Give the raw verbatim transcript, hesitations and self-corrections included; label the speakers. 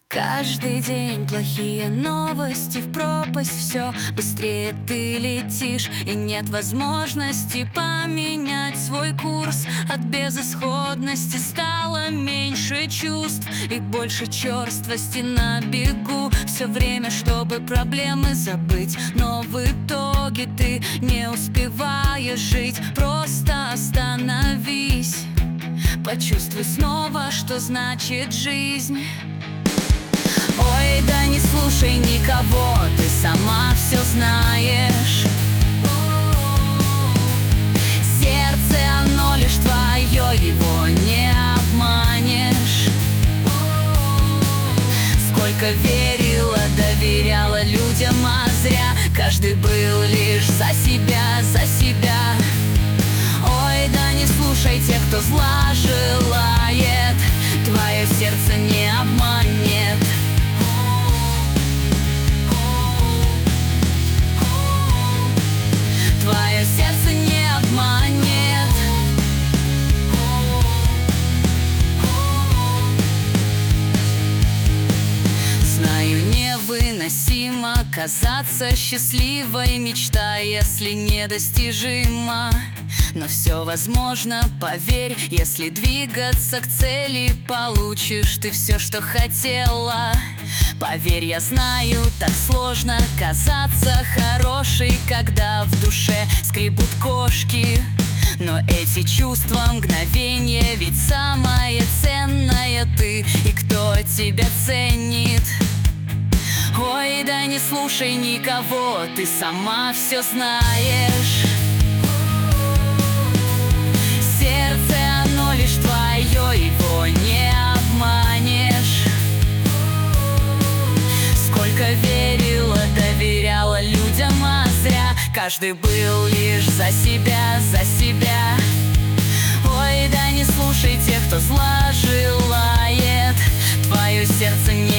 Speaker 1: Каждый день плохие новости, в пропасть все быстрее ты летишь, и нет возможности поменять свой курс. От безысходности стало меньше чувств и больше черствости на бегу. Все время, чтобы проблемы забыть, но в итоге ты не успеваешь жить. Просто остановись, почувствуй снова, что значит жизнь. Ой, да не слушай никого, ты сама все знаешь. Сердце, оно лишь твое, его не обманешь. Сколько верила, доверяла людям, а зря. Каждый был лишь за себя, за себя. Ой, да не слушай тех, кто зла желает, твое сердце не обманет. Твое сердце не обманет. Знаю, невыносимо казаться счастливой, мечта, если недостижима. Но все возможно, поверь, если двигаться к цели, получишь ты все, что хотела. Поверь, я знаю, так сложно казаться хорошей, когда в душе скребут кошки. Но эти чувства мгновенье, ведь самое ценное ты, и кто тебя ценит. Ой, да не слушай никого, ты сама все знаешь. Сердце, оно лишь твое, его не обманешь. Сколько верила, доверяла людям, а зря. Каждый был лишь за себя, за себя. Ой, да не слушай тех, кто зла желает, твое сердце не